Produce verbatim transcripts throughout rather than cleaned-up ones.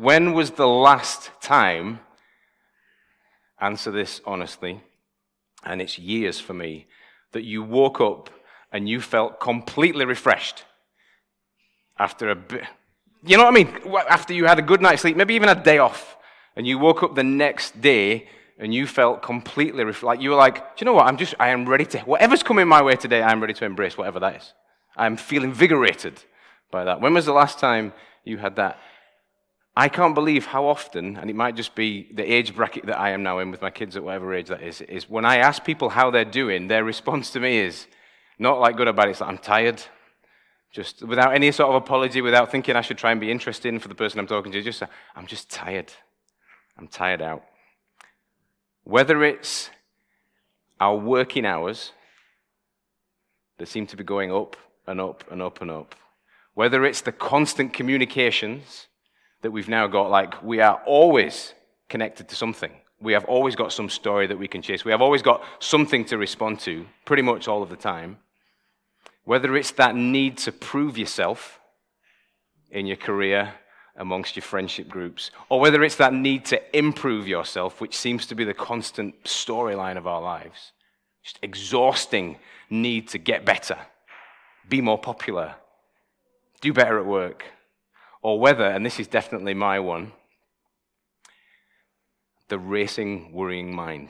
when was the last time, answer this honestly, and it's years for me, that you woke up and you felt completely refreshed after a bit, you know what I mean? After you had a good night's sleep, maybe even a day off, and you woke up the next day and you felt completely refreshed. Like you were like, do you know what? I'm just, I am ready to, whatever's coming my way today, I'm ready to embrace whatever that is. I'm feeling invigorated by that. When was the last time you had that? I can't believe how often, and it might just be the age bracket that I am now in with my kids at whatever age that is, is when I ask people how they're doing, their response to me is not like good or bad, it's like, I'm tired. Just without any sort of apology, without thinking I should try and be interesting for the person I'm talking to, just say, I'm just tired. I'm tired out. Whether it's our working hours that seem to be going up and up and up and up, whether it's the constant communications that we've now got, like we are always connected to something. We have always got some story that we can chase. We have always got something to respond to, pretty much all of the time. Whether it's that need to prove yourself in your career, amongst your friendship groups, or whether it's that need to improve yourself, which seems to be the constant storyline of our lives. Just exhausting need to get better, be more popular, do better at work. Or whether, and this is definitely my one, the racing, worrying mind.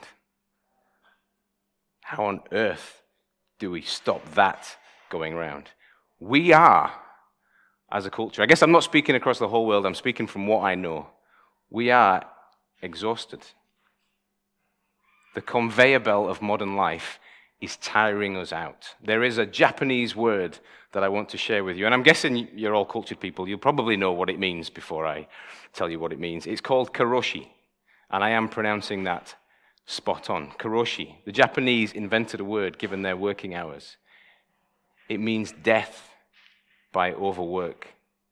How on earth do we stop that going around? We are, as a culture, I guess I'm not speaking across the whole world, I'm speaking from what I know. We are exhausted. The conveyor belt of modern life is tiring us out. There is a Japanese word that I want to share with you, and I'm guessing you're all cultured people. You'll probably know what it means before I tell you what it means. It's called karoshi, and I am pronouncing that spot on. Karoshi. The Japanese invented a word given their working hours. It means death by overwork.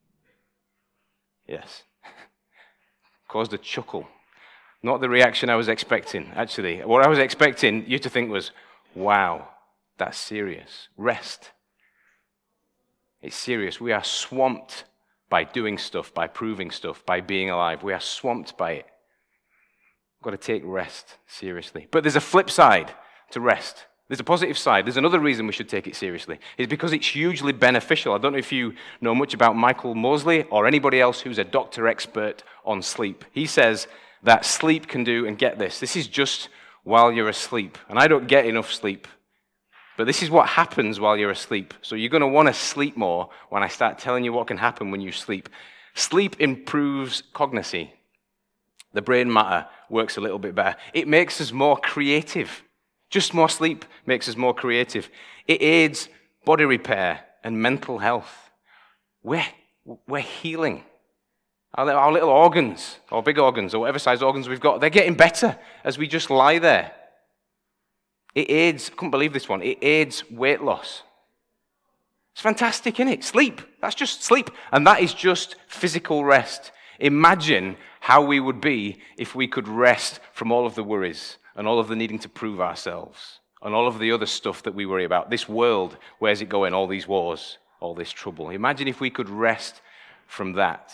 Yes. Caused a chuckle. Not the reaction I was expecting, actually. What I was expecting you to think was, wow, that's serious. Rest. It's serious. We are swamped by doing stuff, by proving stuff, by being alive. We are swamped by it. We've got to take rest seriously. But there's a flip side to rest. There's a positive side. There's another reason we should take it seriously. It's because it's hugely beneficial. I don't know if you know much about Michael Mosley or anybody else who's a doctor expert on sleep. He says that sleep can do, and get this, this is just while you're asleep. And I don't get enough sleep. But this is what happens while you're asleep. So you're going to want to sleep more when I start telling you what can happen when you sleep. Sleep improves cognition. The brain matter works a little bit better. It makes us more creative. Just more sleep makes us more creative. It aids body repair and mental health. We're, we're healing. Our, our little organs, or big organs, or whatever size organs we've got, they're getting better as we just lie there. It aids, I couldn't believe this one, it aids weight loss. It's fantastic, isn't it? Sleep. That's just sleep. And that is just physical rest. Imagine how we would be if we could rest from all of the worries and all of the needing to prove ourselves and all of the other stuff that we worry about. This world, where's it going? All these wars, all this trouble. Imagine if we could rest from that.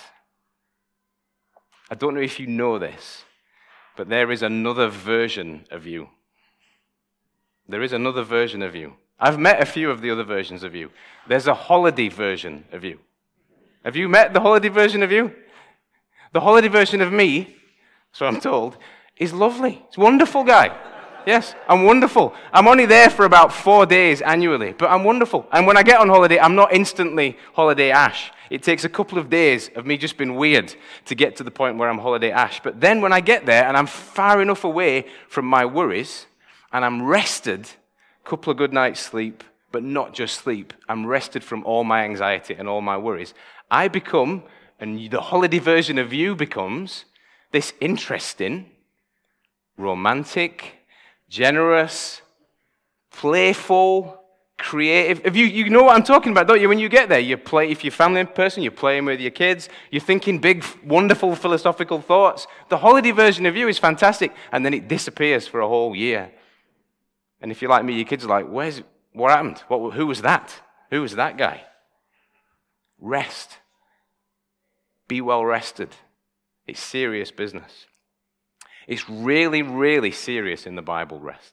I don't know if you know this, but there is another version of you. There is another version of you. I've met a few of the other versions of you. There's a holiday version of you. Have you met the holiday version of you? The holiday version of me, so I'm told, is lovely. It's a wonderful guy. Yes, I'm wonderful. I'm only there for about four days annually, but I'm wonderful. And when I get on holiday, I'm not instantly holiday Ash. It takes a couple of days of me just being weird to get to the point where I'm holiday Ash. But then when I get there and I'm far enough away from my worries and I'm rested, a couple of good nights sleep, but not just sleep. I'm rested from all my anxiety and all my worries. I become, and the holiday version of you becomes, this interesting, romantic, generous, playful, creative. If you, you know what I'm talking about, don't you? When you get there, you play. If you're a family person, you're playing with your kids. You're thinking big, wonderful, philosophical thoughts. The holiday version of you is fantastic, and then it disappears for a whole year. And if you're like me, your kids are like, "Where's what happened? What? Who was that? Who was that guy?" Rest. Be well rested. It's serious business. It's really, really serious in the Bible, rest.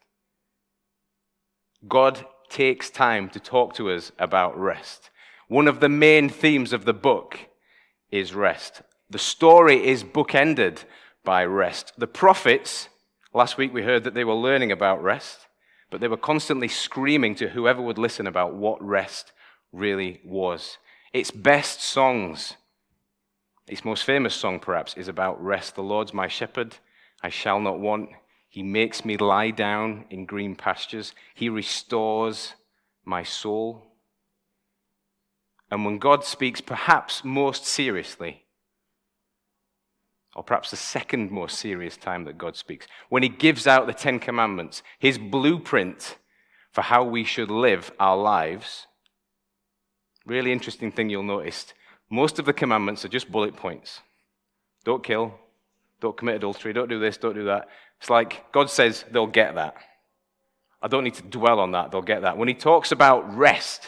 God takes time to talk to us about rest. One of the main themes of the book is rest. The story is bookended by rest. The prophets, last week we heard that they were learning about rest, but they were constantly screaming to whoever would listen about what rest really was. Its best songs, its most famous song perhaps, is about rest. The Lord's my shepherd, I shall not want. He makes me lie down in green pastures. He restores my soul. And when God speaks perhaps most seriously, or perhaps the second most serious time that God speaks, when he gives out the Ten Commandments, his blueprint for how we should live our lives, really interesting thing you'll notice, most of the commandments are just bullet points. Don't kill, don't commit adultery, don't do this, don't do that. It's like God says they'll get that. I don't need to dwell on that, they'll get that. When he talks about rest,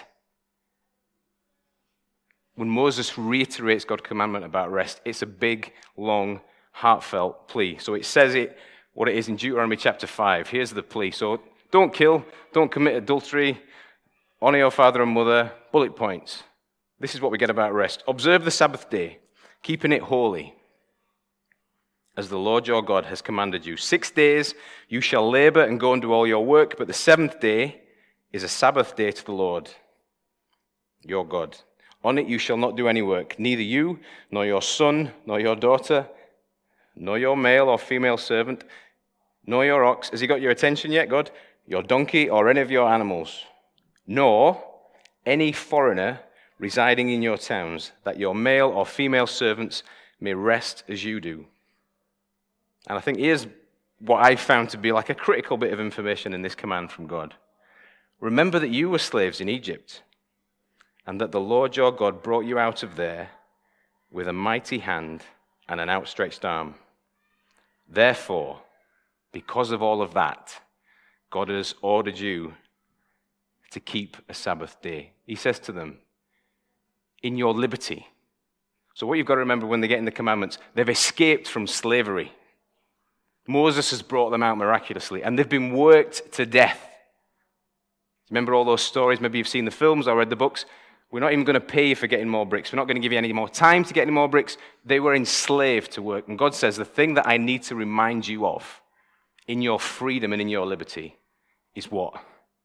when Moses reiterates God's commandment about rest, it's a big, long, heartfelt plea. So it says it, what it is in Deuteronomy chapter five. Here's the plea. So don't kill, don't commit adultery, honor your father and mother, bullet points. This is what we get about rest. Observe the Sabbath day, keeping it holy, as the Lord your God has commanded you. Six days you shall labor and go and do all your work, but the seventh day is a Sabbath day to the Lord your God. On it you shall not do any work, neither you, nor your son, nor your daughter, nor your male or female servant, nor your ox. Has he got your attention yet, God? Your donkey or any of your animals, nor any foreigner residing in your towns, that your male or female servants may rest as you do. And I think here's what I found to be like a critical bit of information in this command from God. Remember that you were slaves in Egypt, and that the Lord your God brought you out of there with a mighty hand and an outstretched arm. Therefore, because of all of that, God has ordered you to keep a Sabbath day. He says to them, in your liberty. So what you've got to remember when they get in the commandments, they've escaped from slavery. Moses has brought them out miraculously, and they've been worked to death. Remember all those stories? Maybe you've seen the films or read the books. We're not even going to pay you for getting more bricks. We're not going to give you any more time to get any more bricks. They were enslaved to work. And God says, the thing that I need to remind you of in your freedom and in your liberty is what?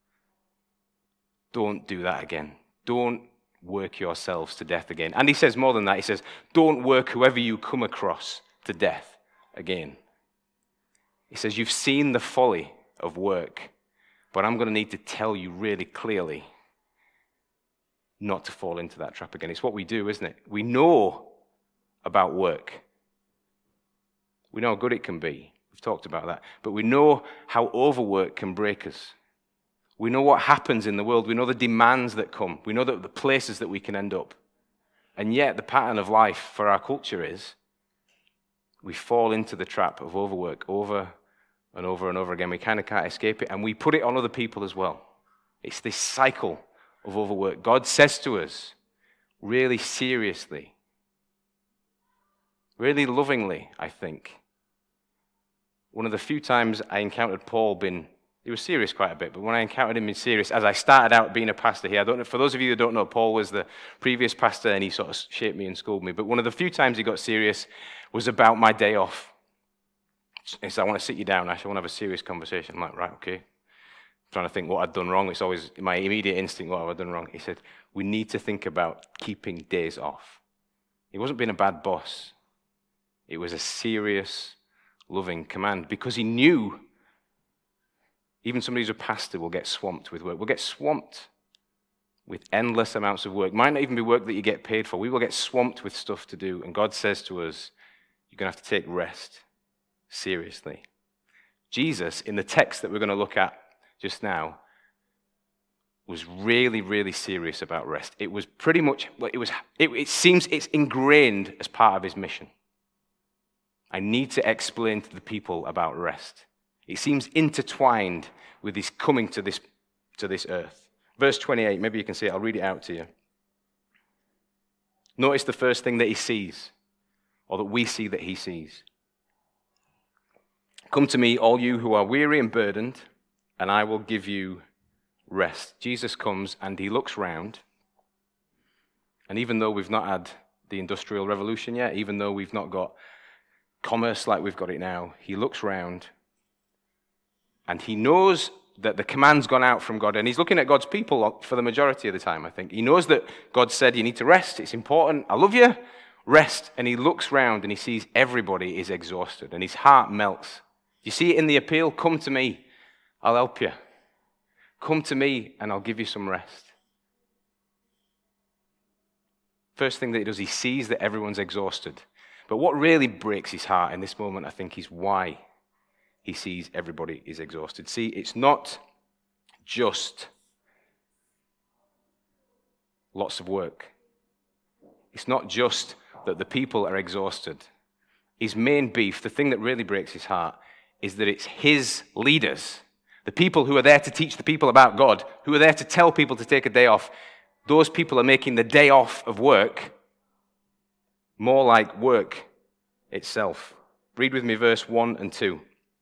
Don't do that again. Don't work yourselves to death again. And he says more than that. He says, don't work whoever you come across to death again. He says, you've seen the folly of work, but I'm going to need to tell you really clearly not to fall into that trap again. It's what we do, isn't it? We know about work. We know how good it can be. We've talked about that. But we know how overwork can break us. We know what happens in the world. We know the demands that come. We know that the places that we can end up. And yet the pattern of life for our culture is we fall into the trap of overwork over and over and over again. We kind of can't escape it. And we put it on other people as well. It's this cycle of overwork. God says to us, really seriously, really lovingly, I think. One of the few times I encountered Paul being, he was serious quite a bit, but when I encountered him being serious, as I started out being a pastor here, I don't know, for those of you who don't know, Paul was the previous pastor and he sort of shaped me and schooled me, but one of the few times he got serious was about my day off. He said, I want to sit you down, Ash, I want to have a serious conversation. I'm like, right, okay. Trying to think what I'd done wrong. It's always my immediate instinct, what have I done wrong? He said, we need to think about keeping days off. He wasn't being a bad boss. It was a serious, loving command because he knew even somebody who's a pastor will get swamped with work. We'll get swamped with endless amounts of work. Might not even be work that you get paid for. We will get swamped with stuff to do. And God says to us, you're going to have to take rest seriously. Jesus, in the text that we're going to look at just now, was really, really serious about rest. It was pretty much, well, it was. It, it seems it's ingrained as part of his mission. I need to explain to the people about rest. It seems intertwined with his coming to this, to this earth. Verse twenty-eight, maybe you can see it. I'll read it out to you. Notice the first thing that he sees. or that we see that he sees. Come to me, all you who are weary and burdened, and I will give you rest. Jesus comes and he looks round, and even though we've not had the Industrial Revolution yet, even though we've not got commerce like we've got it now, he looks round and he knows that the command's gone out from God, and he's looking at God's people for the majority of the time, I think. He knows that God said you need to rest, it's important, I love you, rest. And he looks round and he sees everybody is exhausted and his heart melts. You see it in the appeal, come to me, I'll help you. Come to me and I'll give you some rest. First thing that he does, he sees that everyone's exhausted. But what really breaks his heart in this moment, I think, is why he sees everybody is exhausted. See, it's not just lots of work. It's not just that the people are exhausted. His main beef, the thing that really breaks his heart, is that it's his leaders, the people who are there to teach the people about God, who are there to tell people to take a day off. Those people are making the day off of work more like work itself. Read with me verse one and two.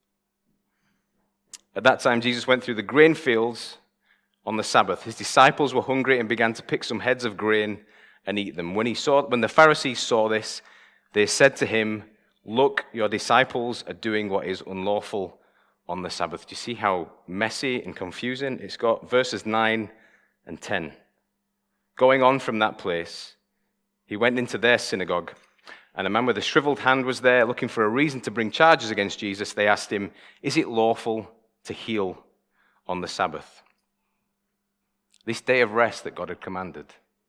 At that time, Jesus went through the grain fields on the Sabbath. His disciples were hungry and began to pick some heads of grain and eat them. When he saw, when the Pharisees saw this, they said to him, "Look, your disciples are doing what is unlawful on the Sabbath." Do you see how messy and confusing it's got? Verses nine and ten. Going on from that place, he went into their synagogue, and a man with a shriveled hand was there, looking for a reason to bring charges against Jesus. They asked him, "Is it lawful to heal on the Sabbath?" This day of rest that God had commanded.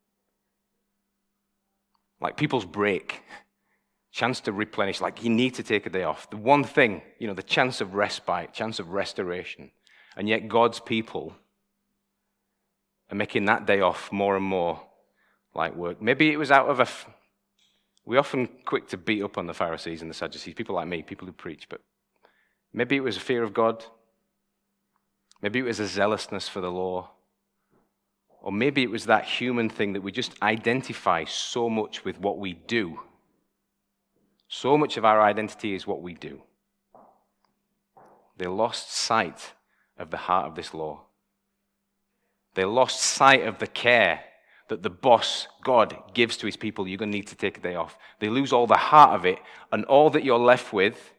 Like people's break, chance to replenish, like you need to take a day off. The one thing, you know, the chance of respite, chance of restoration. And yet God's people are making that day off more and more like work. Maybe it was out of a... F- we often quick to beat up on the Pharisees and the Sadducees, people like me, people who preach, but maybe it was a fear of God. Maybe it was a zealousness for the law. Or maybe it was that human thing that we just identify so much with what we do. So much of our identity is what we do. They lost sight of the heart of this law. They lost sight of the care that the boss, God, gives to his people. You're going to need to take a day off. They lose all the heart of it, and all that you're left with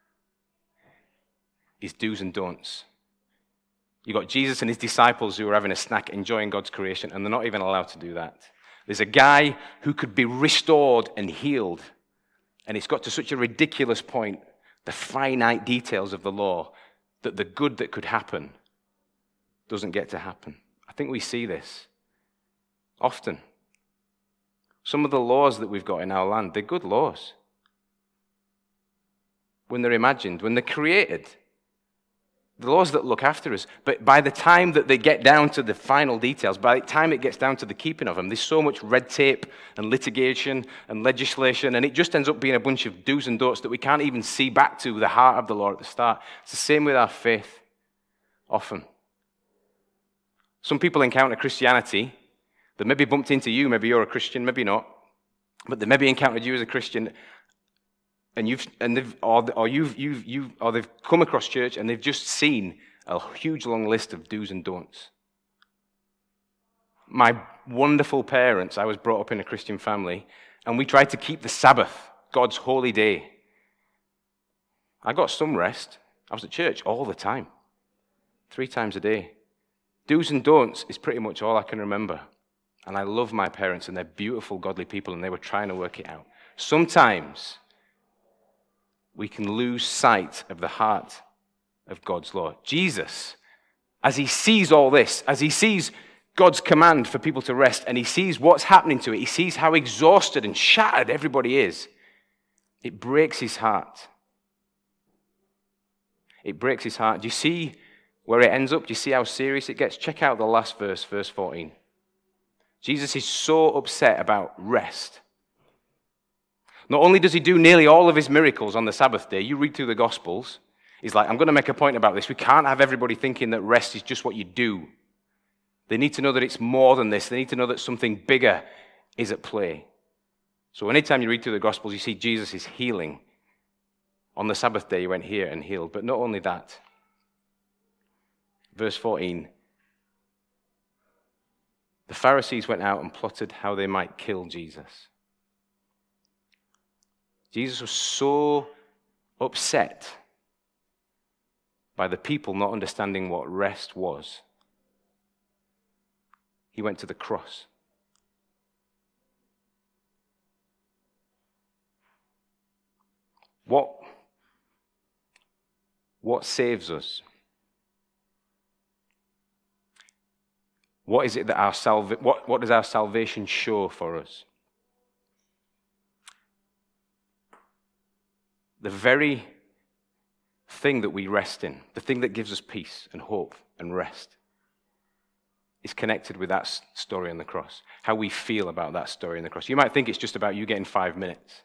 is do's and don'ts. You've got Jesus and his disciples who are having a snack, enjoying God's creation, and they're not even allowed to do that. There's a guy who could be restored and healed, and it's got to such a ridiculous point, the finite details of the law, that the good that could happen doesn't get to happen. I think we see this often. Some of the laws that we've got in our land, they're good laws. When they're imagined, when they're created, the laws that look after us. But by the time that they get down to the final details, by the time it gets down to the keeping of them, there's so much red tape and litigation and legislation, and it just ends up being a bunch of do's and don'ts that we can't even see back to the heart of the law at the start. It's the same with our faith, often. Some people encounter Christianity, they maybe bumped into you, maybe you're a Christian, maybe not, but they maybe encountered you as a Christian, and you've and they've or, or you've you've you or they've come across church and they've just seen a huge long list of do's and don'ts. My wonderful parents, I was brought up in a Christian family, and we tried to keep the Sabbath, God's holy day. I got some rest. I was at church all the time, three times a day. Do's and don'ts is pretty much all I can remember. And I love my parents, and they're beautiful, godly people, and they were trying to work it out. Sometimes we can lose sight of the heart of God's law. Jesus, as he sees all this, as he sees God's command for people to rest, and he sees what's happening to it, he sees how exhausted and shattered everybody is, it breaks his heart. It breaks his heart. Do you see where it ends up? Do you see how serious it gets? Check out the last verse, verse fourteen. Jesus is so upset about rest. Not only does he do nearly all of his miracles on the Sabbath day, you read through the Gospels, he's like, I'm going to make a point about this. We can't have everybody thinking that rest is just what you do. They need to know that it's more than this. They need to know that something bigger is at play. So anytime you read through the Gospels, you see Jesus is healing. On the Sabbath day, he went here and healed. But not only that. Verse fourteen. The Pharisees went out and plotted how they might kill Jesus. Jesus was so upset by the people not understanding what rest was. He went to the cross. What, what saves us? What is it that our salva- what, what does our salvation show for us? The very thing that we rest in, the thing that gives us peace and hope and rest, is connected with that story on the cross. How we feel about that story on the cross. You might think it's just about you getting five minutes.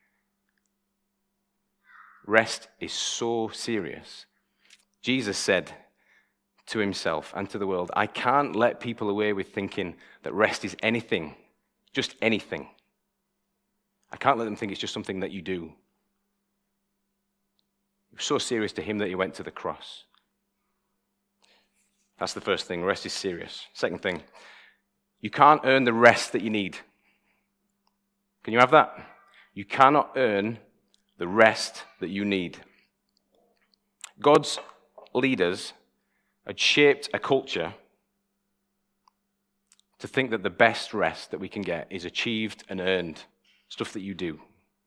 Rest is so serious. Jesus said to himself and to the world, I can't let people away with thinking that rest is anything, just anything. I can't let them think it's just something that you do. It was so serious to him that he went to the cross. That's the first thing. Rest is serious. Second thing, you can't earn the rest that you need. Can you have that? You cannot earn the rest that you need. God's leaders had shaped a culture to think that the best rest that we can get is achieved and earned, stuff that you do.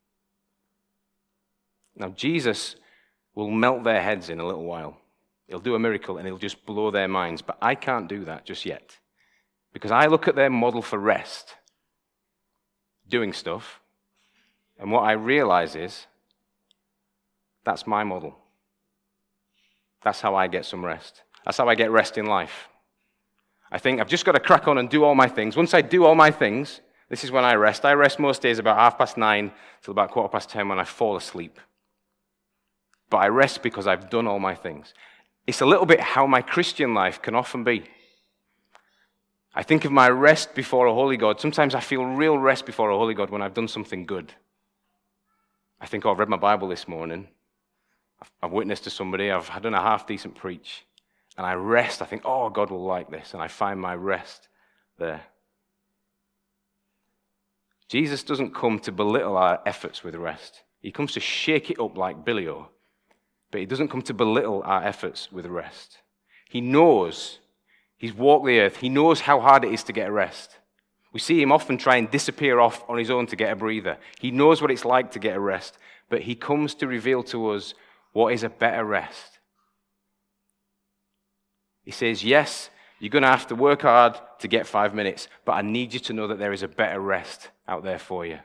Now, Jesus will melt their heads in a little while. He'll do a miracle and he'll just blow their minds. But I can't do that just yet. Because I look at their model for rest, doing stuff, and what I realize is, that's my model. That's how I get some rest. That's how I get rest in life. I think I've just got to crack on and do all my things. Once I do all my things, this is when I rest. I rest most days about half past nine till about quarter past ten when I fall asleep. But I rest because I've done all my things. It's a little bit how my Christian life can often be. I think of my rest before a holy God. Sometimes I feel real rest before a holy God when I've done something good. I think, oh, I've read my Bible this morning. I've, I've witnessed to somebody. I've done a half-decent preach. And I rest. I think, oh, God will like this. And I find my rest there. Jesus doesn't come to belittle our efforts with rest. He comes to shake it up like Billy-O. But he doesn't come to belittle our efforts with rest. He knows, he's walked the earth, he knows how hard it is to get a rest. We see him often try and disappear off on his own to get a breather. He knows what it's like to get a rest, but he comes to reveal to us what is a better rest. He says, yes, you're going to have to work hard to get five minutes, but I need you to know that there is a better rest out there for you.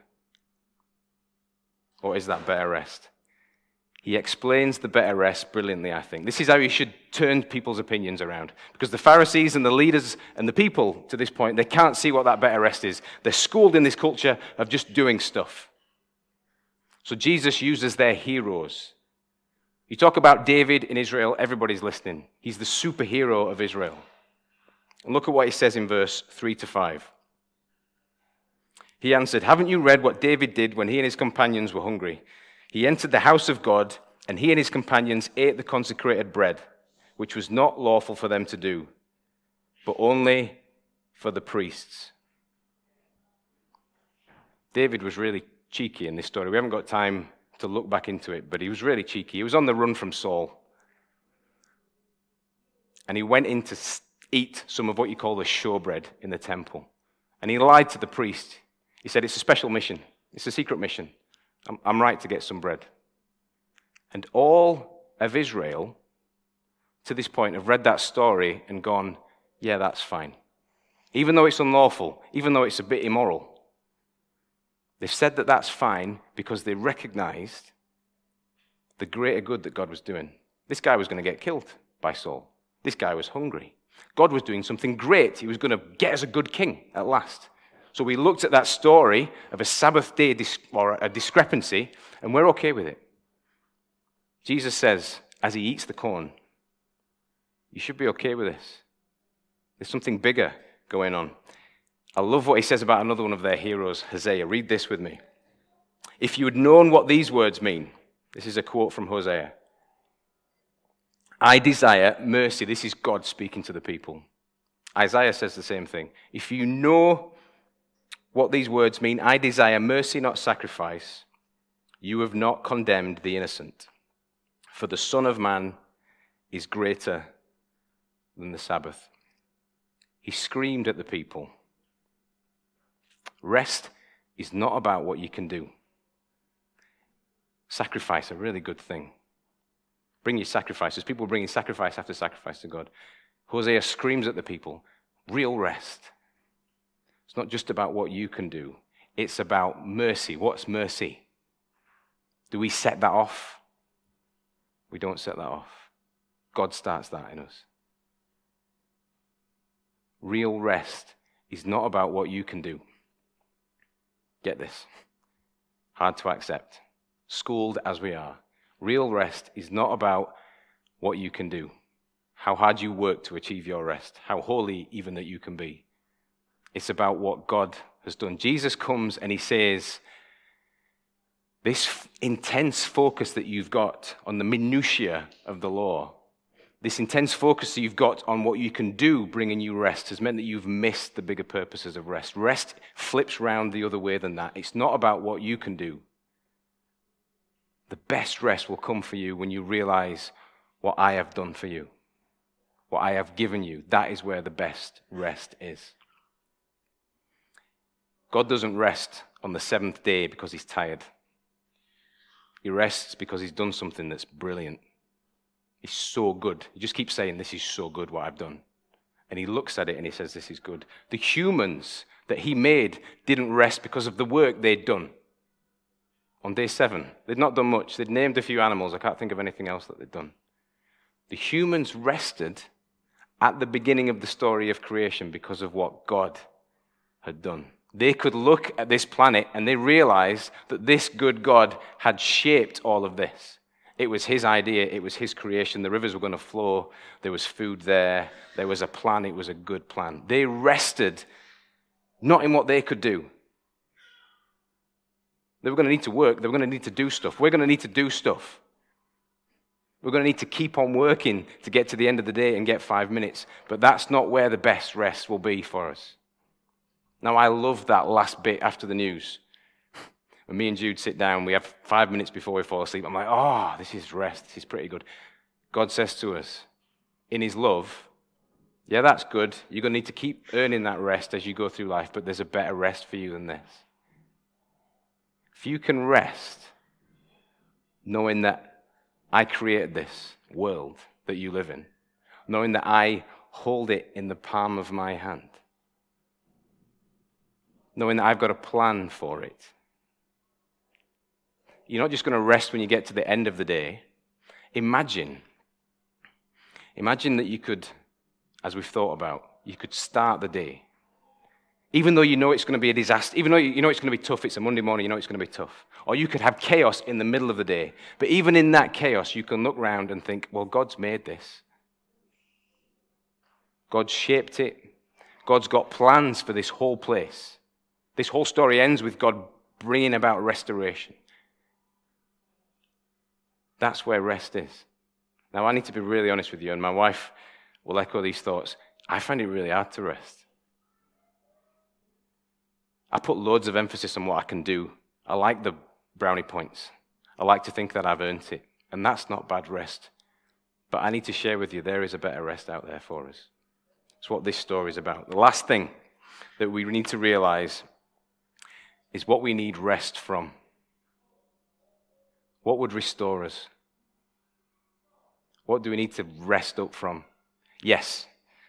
What is that better rest? He explains the better rest brilliantly, I think. This is how you should turn people's opinions around. Because the Pharisees and the leaders and the people to this point, they can't see what that better rest is. They're schooled in this culture of just doing stuff. So Jesus uses their heroes. You talk about David in Israel, everybody's listening. He's the superhero of Israel. And look at what he says in verse three to five. He answered, haven't you read what David did when he and his companions were hungry? He entered the house of God, and he and his companions ate the consecrated bread, which was not lawful for them to do, but only for the priests. David was really cheeky in this story. We haven't got time to look back into it, but he was really cheeky. He was on the run from Saul. And he went in to eat some of what you call the showbread in the temple. And he lied to the priest. He said, it's a special mission. It's a secret mission. I'm, I'm right to get some bread. And all of Israel, to this point, have read that story and gone, yeah, that's fine. Even though it's unlawful, even though it's a bit immoral, they've said that that's fine because they recognized the greater good that God was doing. This guy was going to get killed by Saul. This guy was hungry. God was doing something great. He was going to get us a good king at last. So we looked at that story of a Sabbath day dis- or a discrepancy, and we're okay with it. Jesus says, as he eats the corn, you should be okay with this. There's something bigger going on. I love what he says about another one of their heroes, Hosea. Read this with me. If you had known what these words mean, this is a quote from Hosea. I desire mercy. This is God speaking to the people. Isaiah says the same thing. If you know what these words mean, I desire mercy, not sacrifice. You have not condemned the innocent. For the Son of Man is greater than the Sabbath. He screamed at the people. Rest is not about what you can do. Sacrifice, a really good thing. Bring your sacrifices. People bringing sacrifice after sacrifice to God. Hosea screams at the people, real rest. It's not just about what you can do. It's about mercy. What's mercy? Do we set that off? We don't set that off. God starts that in us. Real rest is not about what you can do. Get this. Hard to accept. Schooled as we are. Real rest is not about what you can do. How hard you work to achieve your rest. How holy even that you can be. It's about what God has done. Jesus comes and he says, this f- intense focus that you've got on the minutiae of the law, this intense focus that you've got on what you can do bringing you rest has meant that you've missed the bigger purposes of rest. Rest flips round the other way than that. It's not about what you can do. The best rest will come for you when you realize what I have done for you, what I have given you. That is where the best rest is. God doesn't rest on the seventh day because he's tired. He rests because he's done something that's brilliant. He's so good. He just keeps saying, this is so good what I've done. And he looks at it and he says, this is good. The humans that he made didn't rest because of the work they'd done. On day seven, they'd not done much. They'd named a few animals. I can't think of anything else that they'd done. The humans rested at the beginning of the story of creation because of what God had done. They could look at this planet and they realized that this good God had shaped all of this. It was his idea. It was his creation. The rivers were going to flow. There was food there. There was a plan. It was a good plan. They rested not in what they could do. They were going to need to work. They were going to need to do stuff. We're going to need to do stuff. We're going to need to keep on working to get to the end of the day and get five minutes. But that's not where the best rest will be for us. Now, I love that last bit after the news. When me and Jude sit down, we have five minutes before we fall asleep. I'm like, oh, this is rest. This is pretty good. God says to us, in his love, yeah, that's good. You're going to need to keep earning that rest as you go through life, but there's a better rest for you than this. If you can rest knowing that I created this world that you live in, knowing that I hold it in the palm of my hand, knowing that I've got a plan for it. You're not just going to rest when you get to the end of the day. Imagine, imagine that you could, as we've thought about, you could start the day. Even though you know it's going to be a disaster, even though you know it's going to be tough, it's a Monday morning, you know it's going to be tough. Or you could have chaos in the middle of the day. But even in that chaos, you can look around and think, well, God's made this. God shaped it. God's got plans for this whole place. This whole story ends with God bringing about restoration. That's where rest is. Now, I need to be really honest with you, and my wife will echo these thoughts. I find it really hard to rest. I put loads of emphasis on what I can do. I like the brownie points. I like to think that I've earned it, and that's not bad rest. But I need to share with you, there is a better rest out there for us. It's what this story is about. The last thing that we need to realize is what we need rest from. What would restore us? What do we need to rest up from? Yes.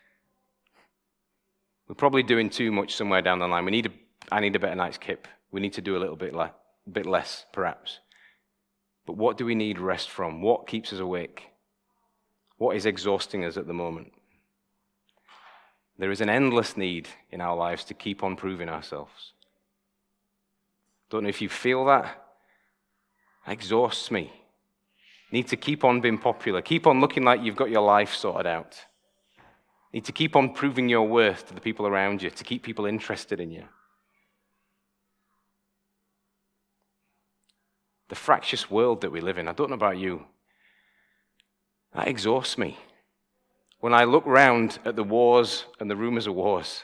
We're probably doing too much somewhere down the line. We need a, I need a better night's kip. We need to do a little bit, le- bit less, perhaps. But what do we need rest from? What keeps us awake? What is exhausting us at the moment? There is an endless need in our lives to keep on proving ourselves. Don't know if you feel that. It exhausts me. Need to keep on being popular. Keep on looking like you've got your life sorted out. Need to keep on proving your worth to the people around you, to keep people interested in you. the fractious world that we live in. I don't know about you. That exhausts me. When I look round at the wars and the rumors of wars,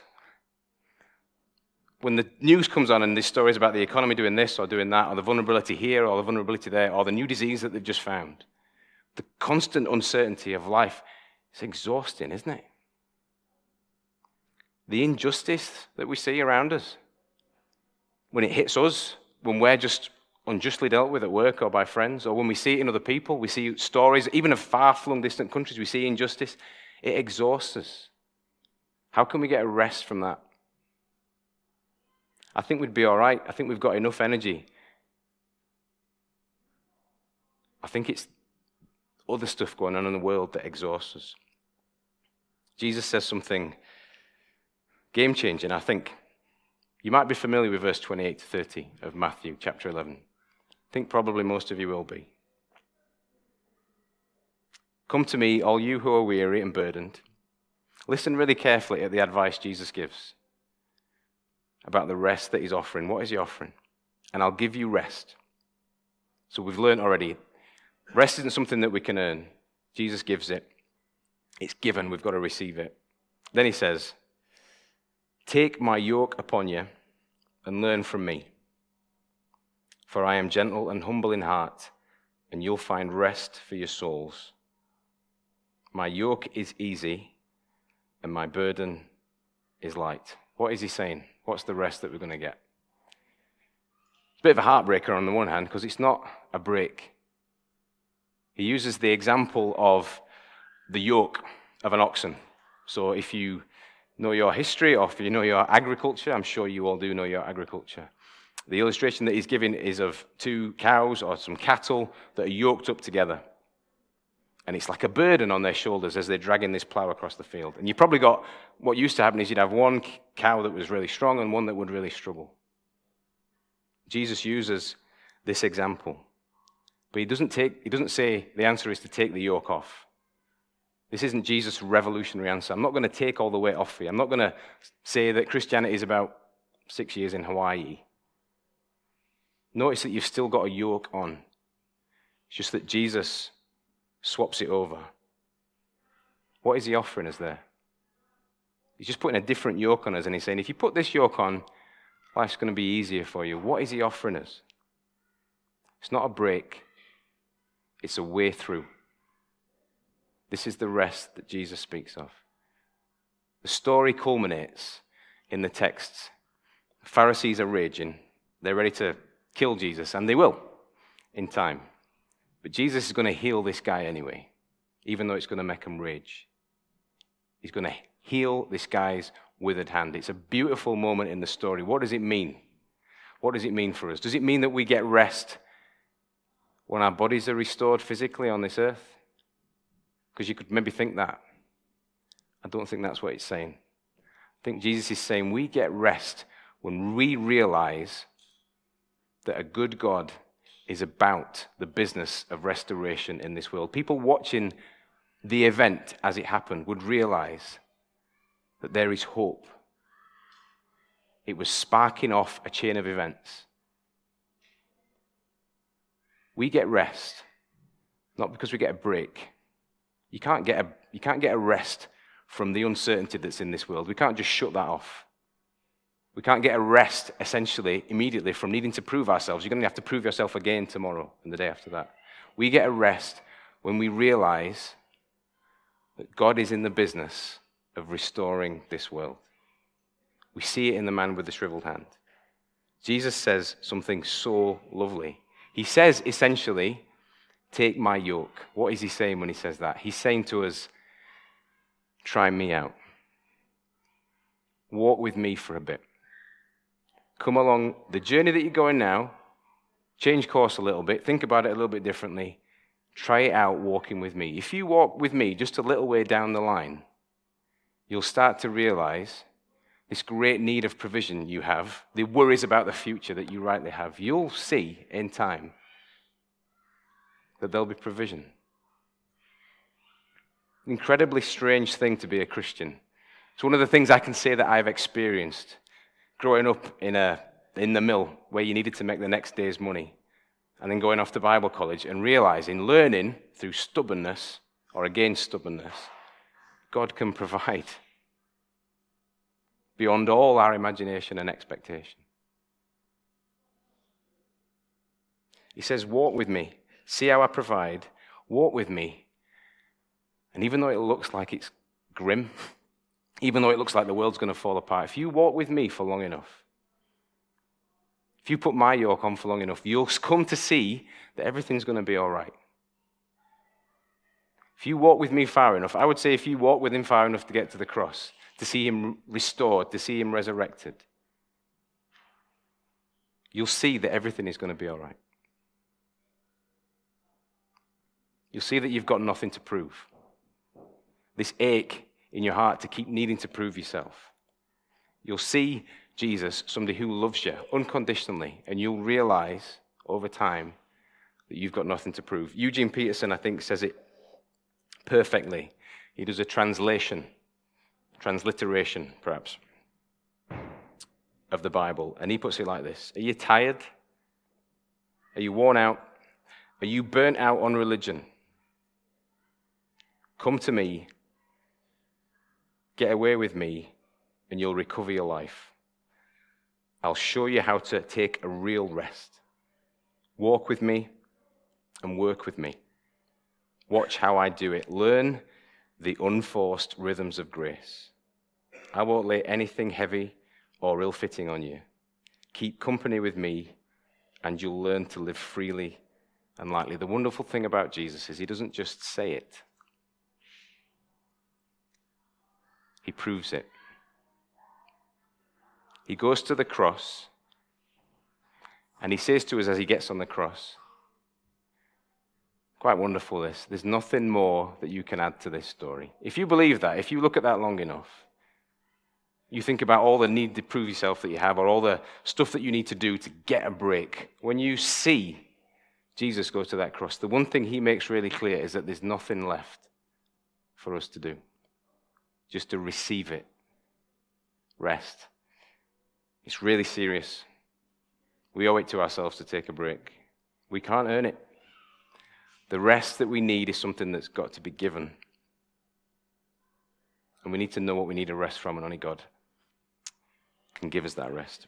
when the news comes on and there's stories about the economy doing this or doing that, or the vulnerability here or the vulnerability there, or the new disease that they've just found, the constant uncertainty of life, it's exhausting, isn't it? The injustice that we see around us, when it hits us, when we're just unjustly dealt with at work or by friends, or when we see it in other people, we see stories, even of far-flung distant countries, we see injustice, it exhausts us. How can we get a rest from that? I think we'd be all right. I think we've got enough energy. I think it's other stuff going on in the world that exhausts us. Jesus says something game-changing, I think. You might be familiar with verse twenty-eight to thirty of Matthew chapter eleven. I think probably most of you will be. Come to me, all you who are weary and burdened. Listen really carefully at the advice Jesus gives about the rest that he's offering. What is he offering? And I'll give you rest. So we've learned already, rest isn't something that we can earn. Jesus gives it. It's given. We've got to receive it. Then he says, take my yoke upon you and learn from me. For I am gentle and humble in heart, and you'll find rest for your souls. My yoke is easy, and my burden is light. What is he saying? What's the rest that we're going to get? It's a bit of a heartbreaker on the one hand, because it's not a break. He uses the example of the yoke of an oxen. So if you know your history, or if you know your agriculture, I'm sure you all do know your agriculture. The illustration that he's giving is of two cows or some cattle that are yoked up together. And it's like a burden on their shoulders as they're dragging this plow across the field. And you probably got, what used to happen is you'd have one cow that was really strong and one that would really struggle. Jesus uses this example. But he doesn't take, he doesn't say the answer is to take the yoke off. This isn't Jesus' revolutionary answer. I'm not going to take all the weight off for you. I'm not going to say that Christianity is about six years in Hawaii. Notice that you've still got a yoke on. It's just that Jesus swaps it over. What is he offering us there? He's just putting a different yoke on us, and he's saying, if you put this yoke on, life's going to be easier for you. What is he offering us? It's not a break. It's a way through. This is the rest that Jesus speaks of. The story culminates in the texts. The Pharisees are raging. They're ready to kill Jesus, and they will in time. But Jesus is going to heal this guy anyway, even though it's going to make him rage. He's going to heal this guy's withered hand. It's a beautiful moment in the story. What does it mean? What does it mean for us? Does it mean that we get rest when our bodies are restored physically on this earth? Because you could maybe think that. I don't think that's what it's saying. I think Jesus is saying we get rest when we realize that a good God is about the business of restoration in this world. People watching the event as it happened would realize that there is hope. It was sparking off a chain of events. We get rest, not because we get a break. You can't get a, you can't get a rest from the uncertainty that's in this world. We can't just shut that off. We can't get a rest, essentially, immediately from needing to prove ourselves. You're going to have to prove yourself again tomorrow and the day after that. We get a rest when we realize that God is in the business of restoring this world. We see it in the man with the shriveled hand. Jesus says something so lovely. He says, essentially, take my yoke. What is he saying when he says that? He's saying to us, try me out. Walk with me for a bit. Come along the journey that you're going now, change course a little bit, think about it a little bit differently, try it out walking with me. If you walk with me just a little way down the line, you'll start to realize this great need of provision you have, the worries about the future that you rightly have. You'll see in time that there'll be provision. An incredibly strange thing to be a Christian. It's one of the things I can say that I've experienced growing up in a in the mill where you needed to make the next day's money. and then going off to Bible college and realizing, learning through stubbornness or against stubbornness, God can provide beyond all our imagination and expectation. He says, walk with me. See how I provide. Walk with me. And even though it looks like it's grim, even though it looks like the world's going to fall apart, if you walk with me for long enough, if you put my yoke on for long enough, you'll come to see that everything's going to be all right. If you walk with me far enough, I would say if you walk with him far enough to get to the cross, to see him restored, to see him resurrected, you'll see that everything is going to be all right. You'll see that you've got nothing to prove. This ache in your heart to keep needing to prove yourself. You'll see Jesus, somebody who loves you unconditionally, and you'll realize over time that you've got nothing to prove. Eugene Peterson, I think, says it perfectly. He does a translation, transliteration, perhaps, of the Bible, and he puts it like this. Are you tired? Are you worn out? Are you burnt out on religion? Come to me, get away with me, and you'll recover your life. I'll show you how to take a real rest. Walk with me and work with me. Watch how I do it. Learn the unforced rhythms of grace. I won't lay anything heavy or ill-fitting on you. Keep company with me, and you'll learn to live freely and lightly. The wonderful thing about Jesus is he doesn't just say it. He proves it. He goes to the cross, and he says to us as he gets on the cross, quite wonderful this, there's nothing more that you can add to this story. If you believe that, if you look at that long enough, you think about all the need to prove yourself that you have, or all the stuff that you need to do to get a break. When you see Jesus go to that cross, the one thing he makes really clear is that there's nothing left for us to do. Just to receive it. Rest. It's really serious. We owe it to ourselves to take a break. We can't earn it. The rest that we need is something that's got to be given. And we need to know what we need a rest from, and only God can give us that rest.